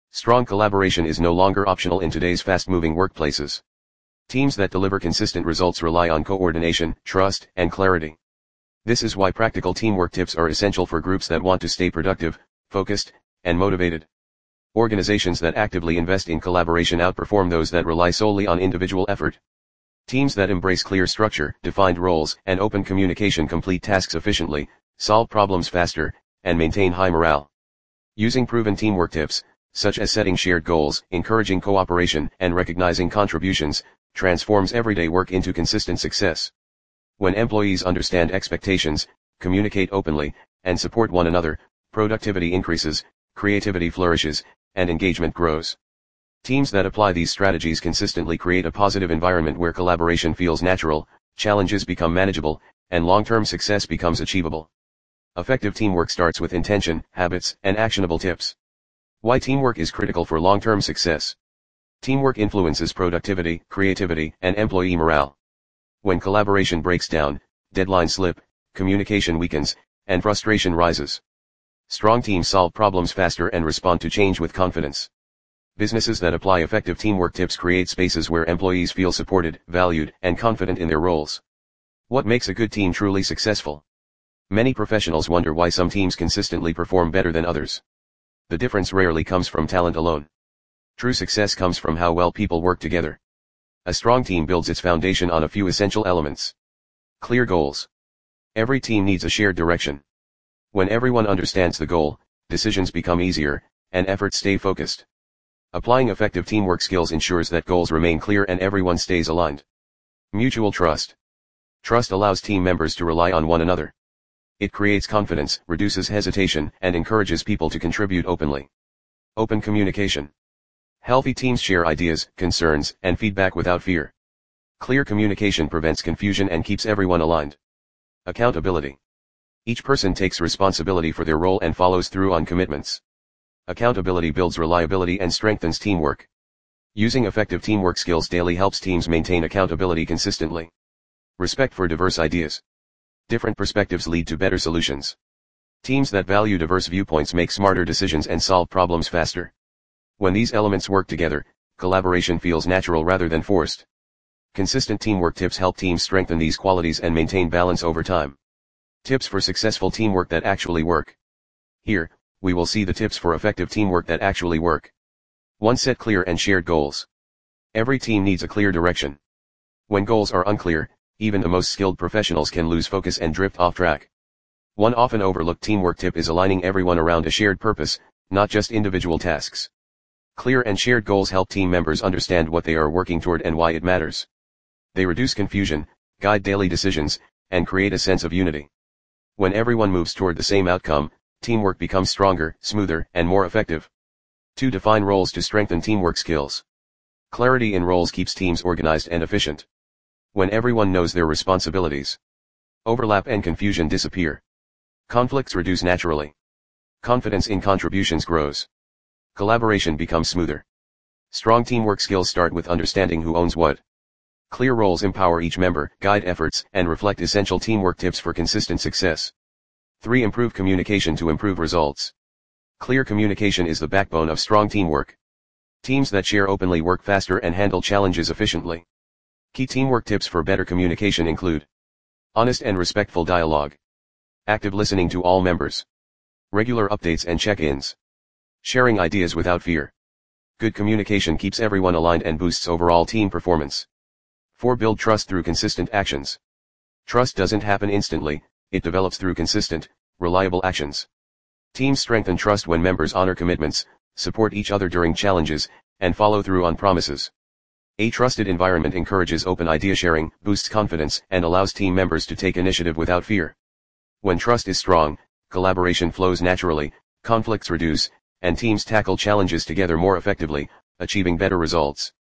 Strong collaboration is no longer optional in today's fast-moving workplaces. Teams that deliver consistent results rely on coordination, trust, and clarity. This is why practical teamwork tips are essential for groups that want to stay productive, focused, and motivated. Organizations that actively invest in collaboration outperform those that rely solely on individual effort. Teams that embrace clear structure, defined roles, and open communication complete tasks efficiently, solve problems faster, and maintain high morale. Using proven teamwork tips, such as setting shared goals, encouraging cooperation, and recognizing contributions, transforms everyday work into consistent success. When employees understand expectations, communicate openly, and support one another, productivity increases, creativity flourishes, and engagement grows. Teams that apply these strategies consistently create a positive environment where collaboration feels natural, challenges become manageable, and long-term success becomes achievable. Effective teamwork starts with intention, habits, and actionable tips. Why teamwork is critical for long-term success. Teamwork influences productivity, creativity, and employee morale. When collaboration breaks down, deadlines slip, communication weakens, and frustration rises. Strong teams solve problems faster and respond to change with confidence. Businesses that apply effective teamwork tips create spaces where employees feel supported, valued, and confident in their roles. What makes a good team truly successful? Many professionals wonder why some teams consistently perform better than others. The difference rarely comes from talent alone. True success comes from how well people work together. A strong team builds its foundation on a few essential elements. Clear goals. Every team needs a shared direction. When everyone understands the goal, decisions become easier, and efforts stay focused. Applying effective teamwork skills ensures that goals remain clear and everyone stays aligned. Mutual trust. Trust allows team members to rely on one another. It creates confidence, reduces hesitation, and encourages people to contribute openly. Open communication. Healthy teams share ideas, concerns, and feedback without fear. Clear communication prevents confusion and keeps everyone aligned. Accountability. Each person takes responsibility for their role and follows through on commitments. Accountability builds reliability and strengthens teamwork. Using effective teamwork skills daily helps teams maintain accountability consistently. Respect for diverse ideas. Different perspectives lead to better solutions. Teams that value diverse viewpoints make smarter decisions and solve problems faster. When these elements work together, collaboration feels natural rather than forced. Consistent teamwork tips help teams strengthen these qualities and maintain balance over time. Tips for successful teamwork that actually work. Here, we will see the tips for effective teamwork that actually work. 1. Set clear and shared goals. Every team needs a clear direction. When goals are unclear, even the most skilled professionals can lose focus and drift off track. One often overlooked teamwork tip is aligning everyone around a shared purpose, not just individual tasks. Clear and shared goals help team members understand what they are working toward and why it matters. They reduce confusion, guide daily decisions, and create a sense of unity. When everyone moves toward the same outcome, teamwork becomes stronger, smoother, and more effective. 2. Define roles to strengthen teamwork skills. Clarity in roles keeps teams organized and efficient. When everyone knows their responsibilities, overlap and confusion disappear. Conflicts reduce naturally. Confidence in contributions grows. Collaboration becomes smoother. Strong teamwork skills start with understanding who owns what. Clear roles empower each member, guide efforts, and reflect essential teamwork tips for consistent success. 3. Improve communication to improve results. Clear communication is the backbone of strong teamwork. Teams that share openly work faster and handle challenges efficiently. Key teamwork tips for better communication include honest and respectful dialogue, active listening to all members, regular updates and check-ins, sharing ideas without fear. Good communication keeps everyone aligned and boosts overall team performance. 4. Build trust through consistent actions. Trust doesn't happen instantly, it develops through consistent, reliable actions. Teams strengthen trust when members honor commitments, support each other during challenges, and follow through on promises. A trusted environment encourages open idea sharing, boosts confidence, and allows team members to take initiative without fear. When trust is strong, collaboration flows naturally, conflicts reduce, and teams tackle challenges together more effectively, achieving better results.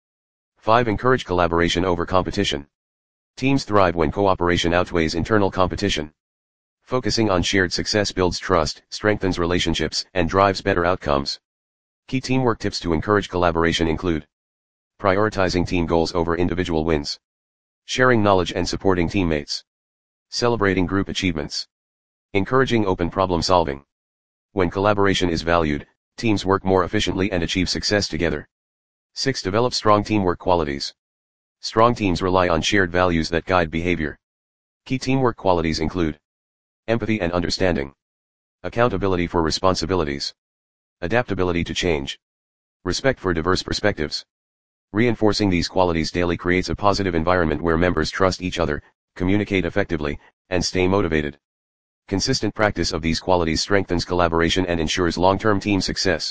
5. Encourage collaboration over competition. Teams thrive when cooperation outweighs internal competition. Focusing on shared success builds trust, strengthens relationships, and drives better outcomes. Key teamwork tips to encourage collaboration include prioritizing team goals over individual wins, sharing knowledge and supporting teammates, celebrating group achievements, encouraging open problem solving. When collaboration is valued, Teams work more efficiently and achieve success together. 6. Develop strong teamwork qualities. Strong teams rely on shared values that guide behavior. Key teamwork qualities include empathy and understanding, accountability for responsibilities, adaptability to change, respect for diverse perspectives. Reinforcing these qualities daily creates a positive environment where members trust each other, communicate effectively, and stay motivated. Consistent practice of these qualities strengthens collaboration and ensures long-term team success.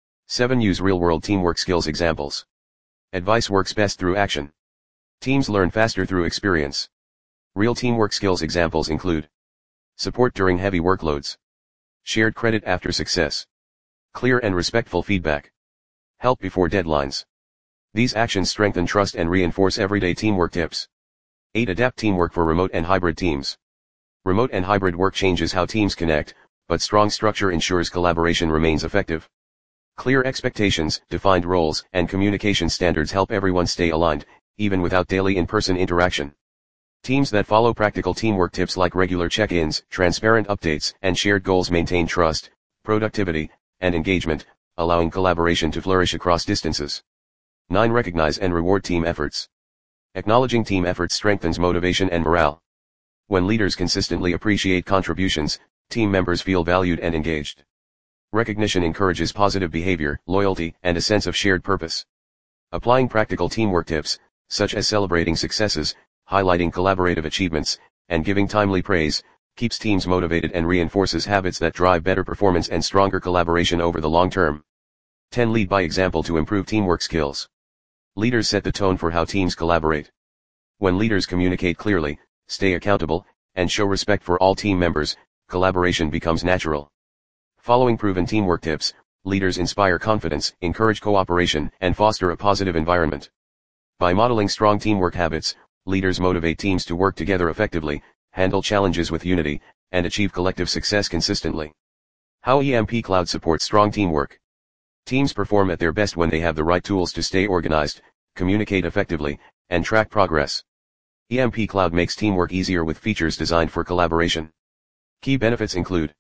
7. Use real-world teamwork skills examples. Advice works best through action. Teams learn faster through experience. Real teamwork skills examples include support during heavy workloads, shared credit after success, clear and respectful feedback, help before deadlines. These actions strengthen trust and reinforce everyday teamwork tips. 8. Adapt teamwork for remote and hybrid teams. Remote and hybrid work changes how teams connect, but strong structure ensures collaboration remains effective. Clear expectations, defined roles, and communication standards help everyone stay aligned, even without daily in-person interaction. Teams that follow practical teamwork tips like regular check-ins, transparent updates, and shared goals maintain trust, productivity, and engagement, allowing collaboration to flourish across distances. 9. Recognize and reward team efforts. Acknowledging team efforts strengthens motivation and morale. When leaders consistently appreciate contributions, team members feel valued and engaged. Recognition encourages positive behavior, loyalty, and a sense of shared purpose. Applying practical teamwork tips, such as celebrating successes, highlighting collaborative achievements, and giving timely praise, keeps teams motivated and reinforces habits that drive better performance and stronger collaboration over the long term. 10. Lead by example to improve teamwork skills. Leaders set the tone for how teams collaborate. When leaders communicate clearly, stay accountable, and show respect for all team members, collaboration becomes natural. Following proven teamwork tips, leaders inspire confidence, encourage cooperation, and foster a positive environment. By modeling strong teamwork habits, leaders motivate teams to work together effectively, handle challenges with unity, and achieve collective success consistently. How EMP Cloud supports strong teamwork. Teams perform at their best when they have the right tools to stay organized, communicate effectively, and track progress. EMP Cloud makes teamwork easier with features designed for collaboration. Key benefits include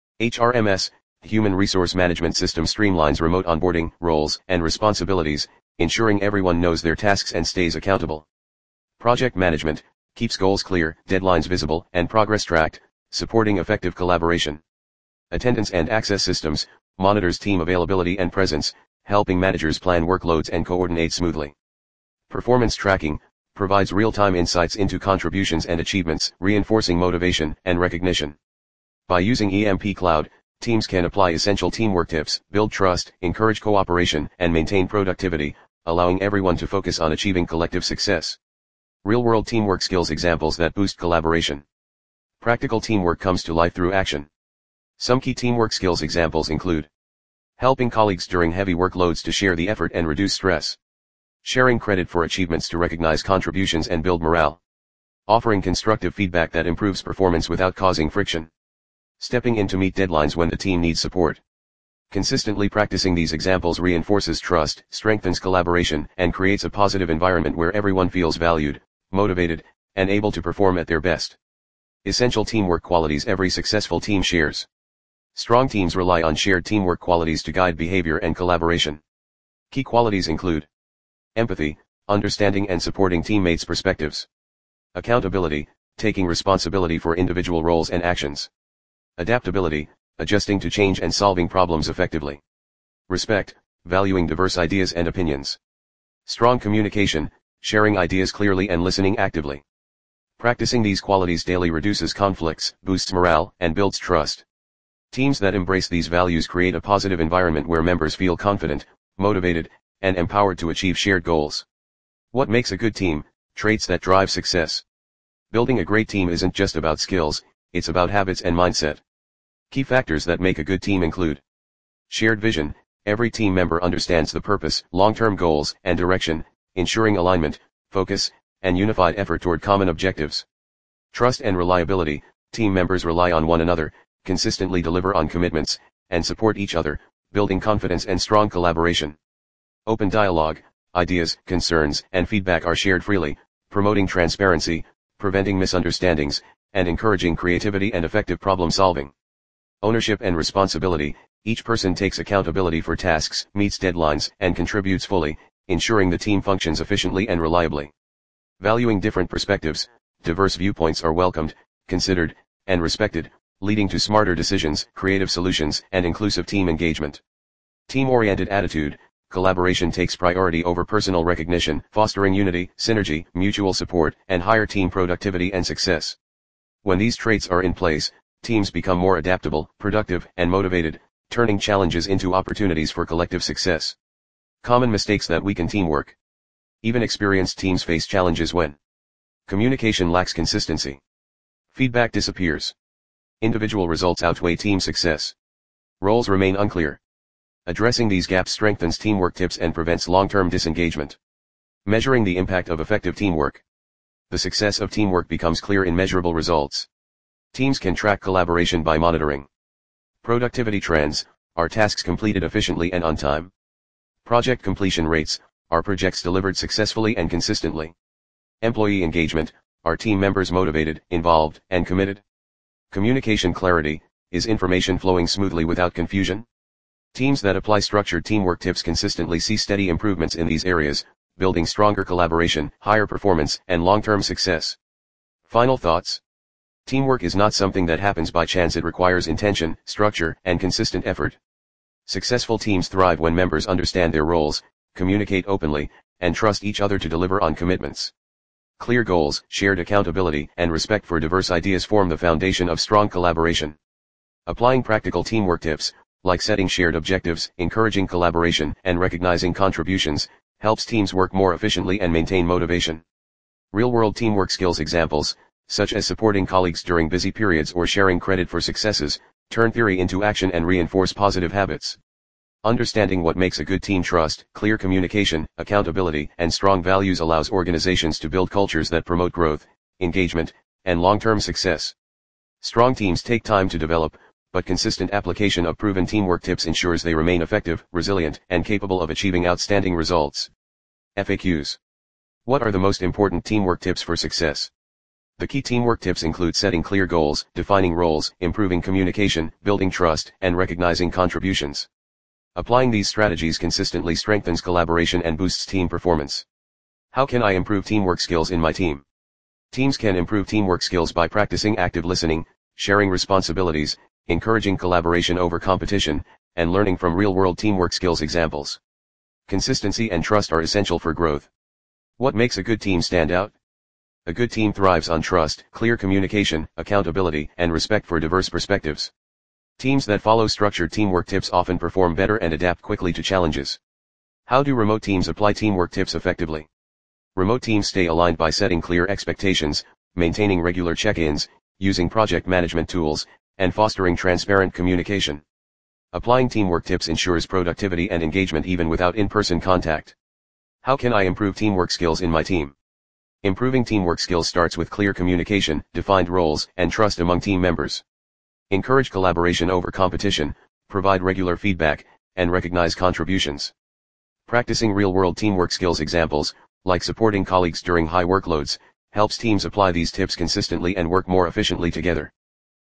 HRMS, Human Resource Management System streamlines remote onboarding, roles, and responsibilities, ensuring everyone knows their tasks and stays accountable. Project Management, keeps goals clear, deadlines visible, and progress tracked, supporting effective collaboration. Attendance and Access Systems, monitors team availability and presence, helping managers plan workloads and coordinate smoothly. Performance Tracking, provides real-time insights into contributions and achievements, reinforcing motivation and recognition. By using EMP Cloud, teams can apply essential teamwork tips, build trust, encourage cooperation, and maintain productivity, allowing everyone to focus on achieving collective success. Real-world teamwork skills examples that boost collaboration. Practical teamwork comes to life through action. Some key teamwork skills examples include helping colleagues during heavy workloads to share the effort and reduce stress, sharing credit for achievements to recognize contributions and build morale, offering constructive feedback that improves performance without causing friction, stepping in to meet deadlines when the team needs support. Consistently practicing these examples reinforces trust, strengthens collaboration, and creates a positive environment where everyone feels valued, motivated, and able to perform at their best. Essential teamwork qualities every successful team shares. Strong teams rely on shared teamwork qualities to guide behavior and collaboration. Key qualities include empathy, understanding and supporting teammates' perspectives. Accountability, taking responsibility for individual roles and actions. Adaptability, adjusting to change and solving problems effectively. Respect, valuing diverse ideas and opinions. Strong communication, sharing ideas clearly and listening actively. Practicing these qualities daily reduces conflicts, boosts morale, and builds trust. Teams that embrace these values create a positive environment where members feel confident, motivated, and empowered to achieve shared goals. What makes a good team? Traits that drive success. Building a great team isn't just about skills, it's about habits and mindset. Key factors that make a good team include shared vision, every team member understands the purpose, long-term goals, and direction, ensuring alignment, focus, and unified effort toward common objectives. Trust and reliability, team members rely on one another, consistently deliver on commitments, and support each other, building confidence and strong collaboration. Open dialogue, ideas, concerns, and feedback are shared freely, promoting transparency, preventing misunderstandings, and encouraging creativity and effective problem solving. Ownership and responsibility, Each person takes accountability for tasks, meets deadlines, and contributes fully, ensuring the team functions efficiently and reliably. Valuing different perspectives, diverse viewpoints are welcomed, considered, and respected, leading to smarter decisions, creative solutions, and inclusive team engagement. Team-oriented attitude, collaboration takes priority over personal recognition, fostering unity, synergy, mutual support, and higher team productivity and success. When these traits are in place, teams become more adaptable, productive, and motivated, turning challenges into opportunities for collective success. Common mistakes that weaken teamwork. Even experienced teams face challenges when communication lacks consistency. Feedback disappears. Individual results outweigh team success. Roles remain unclear. Addressing these gaps strengthens teamwork tips and prevents long-term disengagement. Measuring the impact of effective teamwork. The success of teamwork becomes clear in measurable results. Teams can track collaboration by monitoring productivity trends, are tasks completed efficiently and on time? Project completion rates, are projects delivered successfully and consistently? Employee engagement, are team members motivated, involved, and committed? Communication clarity, is information flowing smoothly without confusion? Teams that apply structured teamwork tips consistently see steady improvements in these areas, building stronger collaboration, higher performance, and long-term success. Final thoughts. Teamwork is not something that happens by chance. It requires intention, structure, and consistent effort. Successful teams thrive when members understand their roles, communicate openly, and trust each other to deliver on commitments. Clear goals, shared accountability, and respect for diverse ideas form the foundation of strong collaboration. Applying practical teamwork tips, like setting shared objectives, encouraging collaboration, and recognizing contributions, helps teams work more efficiently and maintain motivation. Real-world teamwork skills examples, such as supporting colleagues during busy periods or sharing credit for successes, turn theory into action and reinforce positive habits. Understanding what makes a good team: trust, clear communication, accountability, and strong values allows organizations to build cultures that promote growth, engagement, and long-term success. Strong teams take time to develop, but consistent application of proven teamwork tips ensures they remain effective, resilient, and capable of achieving outstanding results. FAQs. What are the most important teamwork tips for success? The key teamwork tips include setting clear goals, defining roles, improving communication, building trust, and recognizing contributions. Applying these strategies consistently strengthens collaboration and boosts team performance. How can I improve teamwork skills in my team? Teams can improve teamwork skills by practicing active listening, sharing responsibilities, encouraging collaboration over competition, and learning from real-world teamwork skills examples. Consistency and trust are essential for growth. What makes a good team stand out? A good team thrives on trust, clear communication, accountability, and respect for diverse perspectives. Teams that follow structured teamwork tips often perform better and adapt quickly to challenges. How do remote teams apply teamwork tips effectively? Remote teams stay aligned by setting clear expectations, maintaining regular check-ins, using project management tools, and fostering transparent communication. Applying teamwork tips ensures productivity and engagement even without in-person contact. How can I improve teamwork skills in my team? Improving teamwork skills starts with clear communication, defined roles, and trust among team members. Encourage collaboration over competition, provide regular feedback, and recognize contributions. Practicing real-world teamwork skills examples, like supporting colleagues during high workloads, helps teams apply these tips consistently and work more efficiently together.